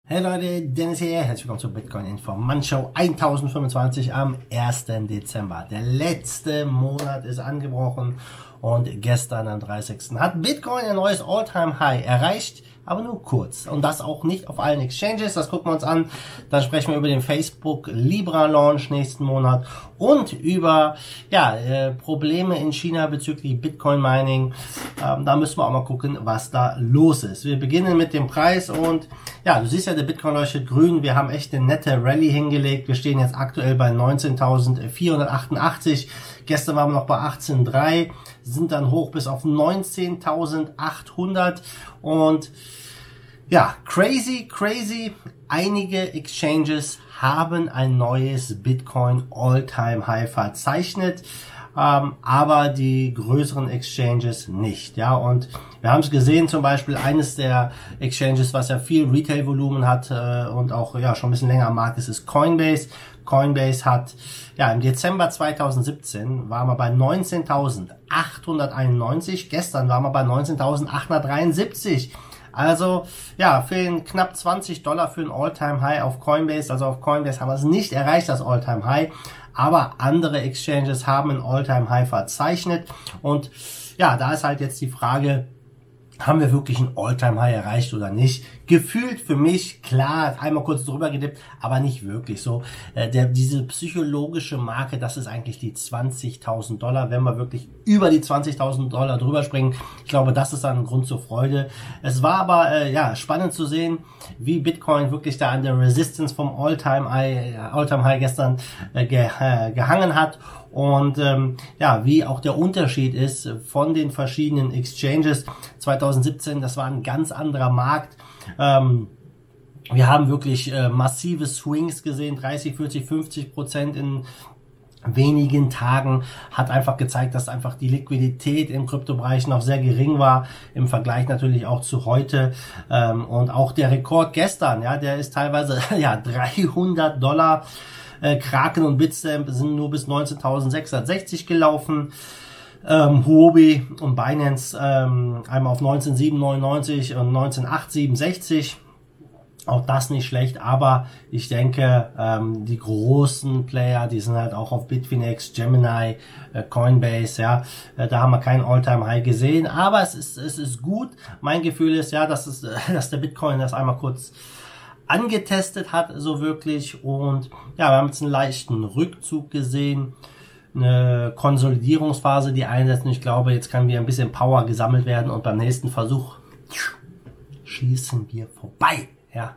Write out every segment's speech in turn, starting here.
Hey Leute, Dennis hier, herzlich willkommen zur Bitcoin Informant Show 1025 am 1. Dezember. Der letzte Monat ist angebrochen und gestern am 30. hat Bitcoin ein neues All-Time-High erreicht, aber nur kurz. Und das auch nicht auf allen Exchanges, das gucken wir uns an. Dann sprechen wir über den Facebook Libra Launch nächsten Monat und über Probleme in China bezüglich Bitcoin Mining. Da müssen wir auch mal gucken, was da los ist. Wir beginnen mit dem Preis und ja, du siehst ja, der Bitcoin leuchtet grün. Wir haben echt eine nette Rallye hingelegt. Wir stehen jetzt aktuell bei 19.488. Gestern waren wir noch bei 18.3, sind dann hoch bis auf 19.800 und ja, crazy. Einige Exchanges haben ein neues Bitcoin All-Time-High verzeichnet, aber die größeren Exchanges nicht. Ja, und wir haben es gesehen, zum Beispiel eines der Exchanges, was ja viel Retail-Volumen hat und auch ja schon ein bisschen länger am Markt ist Coinbase. Coinbase hat ja im Dezember 2017 waren wir bei 19.891. Gestern waren wir bei 19.873. Also, ja, fehlen knapp $20 für ein All-Time-High auf Coinbase. Also auf Coinbase haben wir es nicht erreicht, das All-Time-High. Aber andere Exchanges haben ein All-Time-High verzeichnet. Und ja, da ist halt jetzt die Frage, haben wir wirklich ein All-Time-High erreicht oder nicht? Gefühlt für mich, klar, einmal kurz drüber gedippt, aber nicht wirklich so. Diese psychologische Marke, das ist eigentlich die $20.000. Wenn wir wirklich über die $20.000 drüber springen, ich glaube, das ist dann ein Grund zur Freude. Es war aber spannend zu sehen, wie Bitcoin wirklich da an der Resistance vom All-Time-High gestern gehangen hat. Und wie auch der Unterschied ist von den verschiedenen Exchanges. 2017, das war ein ganz anderer Markt. Wir haben wirklich massive Swings gesehen, 30, 40, 50% in wenigen Tagen, hat einfach gezeigt, dass einfach die Liquidität im Kryptobereich noch sehr gering war, im Vergleich natürlich auch zu heute. Und auch der Rekord gestern, ja, der ist teilweise $300. Kraken und Bitstamp sind nur bis 19.660 gelaufen. Huobi und Binance einmal auf 19.799 und 19.867. Auch das nicht schlecht, aber ich denke, die großen Player, die sind halt auch auf Bitfinex, Gemini, Coinbase, ja, da haben wir kein All-Time-High gesehen, aber es ist gut. Mein Gefühl ist ja, dass der Bitcoin das einmal kurz angetestet hat, so wirklich, und ja, wir haben jetzt einen leichten Rückzug gesehen, eine Konsolidierungsphase, die einsetzt, und ich glaube, jetzt kann wieder ein bisschen Power gesammelt werden und beim nächsten Versuch schießen wir vorbei, ja.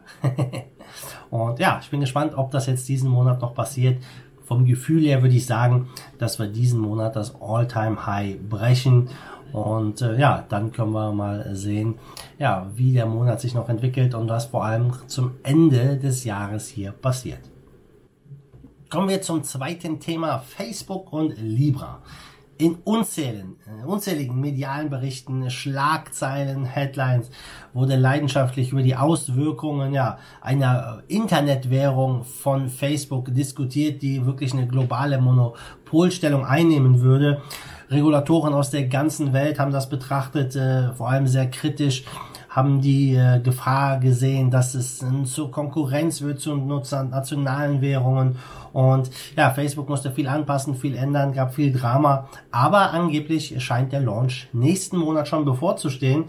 Und ja, ich bin gespannt, ob das jetzt diesen Monat noch passiert. Vom Gefühl her würde ich sagen, dass wir diesen Monat das All-Time-High brechen. Und dann können wir mal sehen, ja, wie der Monat sich noch entwickelt und was vor allem zum Ende des Jahres hier passiert. Kommen wir zum zweiten Thema, Facebook und Libra. In unzähligen medialen Berichten, Schlagzeilen, Headlines wurde leidenschaftlich über die Auswirkungen einer Internetwährung von Facebook diskutiert, die wirklich eine globale Monopolstellung einnehmen würde. Regulatoren aus der ganzen Welt haben das betrachtet, vor allem sehr kritisch, haben die Gefahr gesehen, dass es zur Konkurrenz wird zu nationalen Währungen. Und ja, Facebook musste viel anpassen, viel ändern, gab viel Drama. Aber angeblich scheint der Launch nächsten Monat schon bevorzustehen.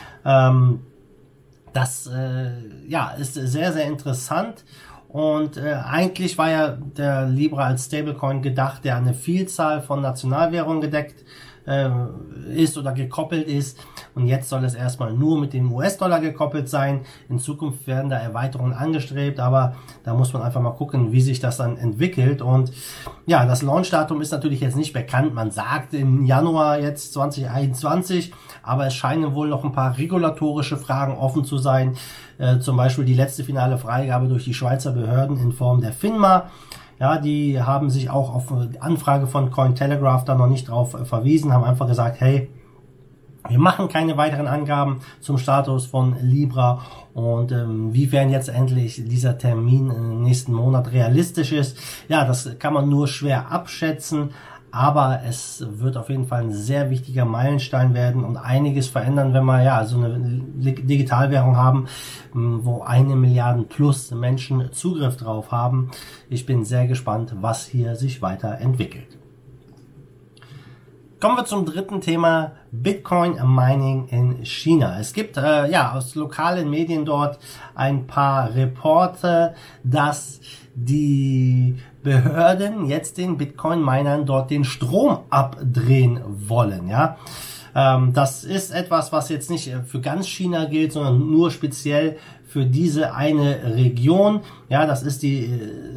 Das ist sehr, sehr interessant. Und eigentlich war ja der Libra als Stablecoin gedacht, der eine Vielzahl von Nationalwährungen gedeckt ist oder gekoppelt ist. Und jetzt soll es erstmal nur mit dem US-Dollar gekoppelt sein. In Zukunft werden da Erweiterungen angestrebt, aber da muss man einfach mal gucken, wie sich das dann entwickelt. Und ja, das Launchdatum ist natürlich jetzt nicht bekannt. Man sagt im Januar jetzt 2021, aber es scheinen wohl noch ein paar regulatorische Fragen offen zu sein. Zum Beispiel die letzte finale Freigabe durch die Schweizer Behörden in Form der FINMA. Ja, die haben sich auch auf Anfrage von Cointelegraph da noch nicht drauf verwiesen, haben einfach gesagt, hey, wir machen keine weiteren Angaben zum Status von Libra und wiefern jetzt endlich dieser Termin nächsten Monat realistisch ist. Ja, das kann man nur schwer abschätzen, aber es wird auf jeden Fall ein sehr wichtiger Meilenstein werden und einiges verändern, wenn wir ja so eine Digitalwährung haben, wo 1 Milliarde plus Menschen Zugriff drauf haben. Ich bin sehr gespannt, was hier sich weiterentwickelt. Kommen wir zum dritten Thema, Bitcoin Mining in China. Es gibt aus lokalen Medien dort ein paar Reporte, dass die Behörden jetzt den Bitcoin-Minern dort den Strom abdrehen wollen. Ja, das ist etwas, was jetzt nicht für ganz China gilt, sondern nur speziell für diese eine Region. Ja, das ist die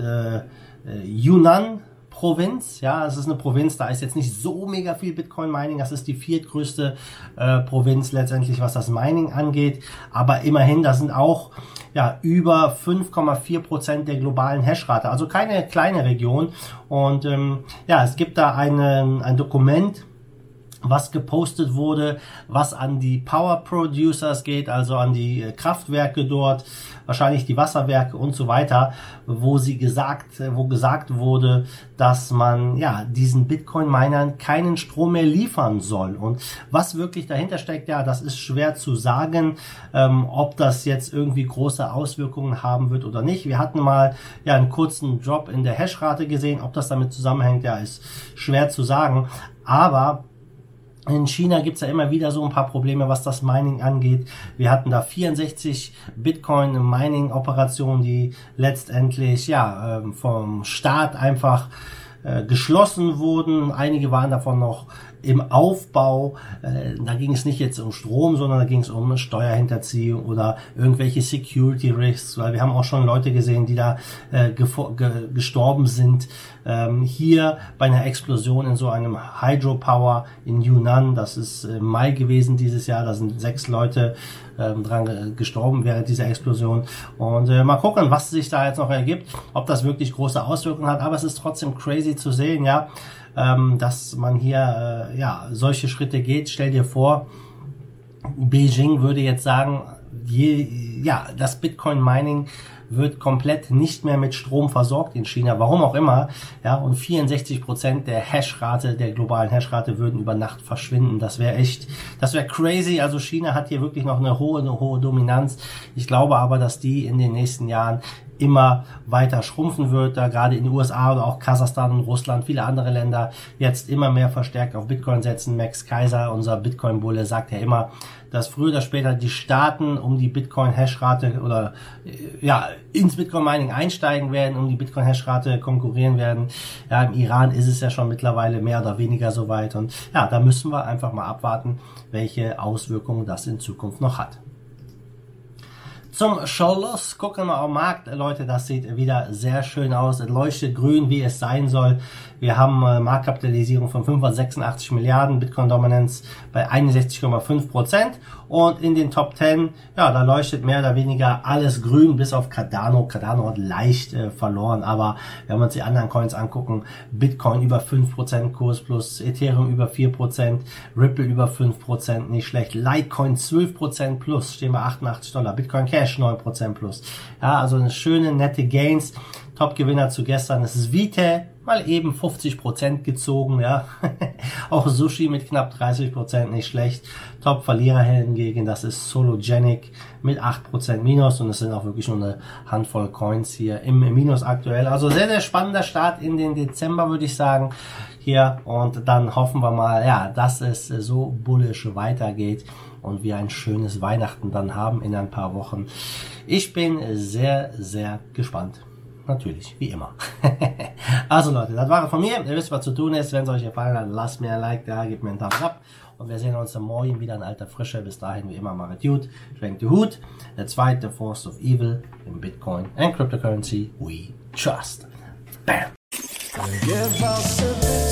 Yunnan Provinz, ja, es ist eine Provinz, da ist jetzt nicht so mega viel Bitcoin-Mining, das ist die viertgrößte Provinz letztendlich, was das Mining angeht, aber immerhin, da sind auch über 5,4% der globalen Hashrate, also keine kleine Region und es gibt da ein Dokument, was gepostet wurde, was an die Power Producers geht, also an die Kraftwerke dort, wahrscheinlich die Wasserwerke und so weiter, wo gesagt wurde, dass man diesen Bitcoin-Minern keinen Strom mehr liefern soll. Und was wirklich dahinter steckt, das ist schwer zu sagen, ob das jetzt irgendwie große Auswirkungen haben wird oder nicht. Wir hatten mal einen kurzen Drop in der Hashrate gesehen, ob das damit zusammenhängt, ist schwer zu sagen, aber in China gibt's ja immer wieder so ein paar Probleme, was das Mining angeht. Wir hatten da 64 Bitcoin-Mining-Operationen, die letztendlich vom Staat einfach geschlossen wurden. Einige waren davon noch im Aufbau. Da ging es nicht jetzt um Strom, sondern da ging es um Steuerhinterziehung oder irgendwelche Security Risks, weil wir haben auch schon Leute gesehen, die da gestorben sind. Hier bei einer Explosion in so einem Hydropower in Yunnan, das ist im Mai gewesen dieses Jahr, da sind 6 Leute dran gestorben während dieser Explosion und mal gucken, was sich da jetzt noch ergibt, ob das wirklich große Auswirkungen hat, aber es ist trotzdem crazy zu sehen, dass man hier solche Schritte geht. Stell dir vor, Beijing würde jetzt sagen, das Bitcoin-Mining wird komplett nicht mehr mit Strom versorgt in China, warum auch immer, und 64% der Hashrate, der globalen Hashrate würden über Nacht verschwinden. Das wäre crazy. Also China hat hier wirklich noch eine hohe Dominanz. Ich glaube aber, dass die in den nächsten Jahren immer weiter schrumpfen wird, da gerade in den USA oder auch Kasachstan und Russland, viele andere Länder jetzt immer mehr verstärkt auf Bitcoin setzen. Max Kaiser, unser Bitcoin-Bulle, sagt ja immer, dass früher oder später die Staaten um die Bitcoin-Hashrate oder ins Bitcoin-Mining einsteigen werden, um die Bitcoin-Hashrate konkurrieren werden. Ja, im Iran ist es ja schon mittlerweile mehr oder weniger soweit und da müssen wir einfach mal abwarten, welche Auswirkungen das in Zukunft noch hat. Zum Schluss gucken wir am Markt, Leute, das sieht wieder sehr schön aus, es leuchtet grün, wie es sein soll. Wir haben Marktkapitalisierung von 586 Milliarden, Bitcoin-Dominanz bei 61,5% und in den Top 10, da leuchtet mehr oder weniger alles grün, bis auf Cardano. Cardano hat leicht verloren, aber wenn wir uns die anderen Coins angucken, Bitcoin über 5% Kurs plus, Ethereum über 4%, Ripple über 5%, nicht schlecht, Litecoin 12% plus, stehen bei $88, Bitcoin Cash 9% plus. Also eine schöne, nette Gains. Top-Gewinner zu gestern, das ist Vite, mal eben 50% gezogen, auch Sushi mit knapp 30%, nicht schlecht. Top-Verlierer hingegen, das ist Sologenic mit 8% Minus und es sind auch wirklich nur eine Handvoll Coins hier im Minus aktuell. Also sehr, sehr spannender Start in den Dezember, würde ich sagen, hier und dann hoffen wir mal, dass es so bullish weitergeht und wir ein schönes Weihnachten dann haben in ein paar Wochen. Ich bin sehr, sehr gespannt. Natürlich, wie immer. Also Leute, das war es von mir. Ihr wisst, was zu tun ist. Wenn es euch gefallen hat, lasst mir ein Like da, gebt mir einen Thumbs up. Und wir sehen uns dann morgen wieder in alter Frische. Bis dahin, wie immer, macht gut. Schwenkt den Hut. Der zweite Force of Evil in Bitcoin and Cryptocurrency we trust. Bam!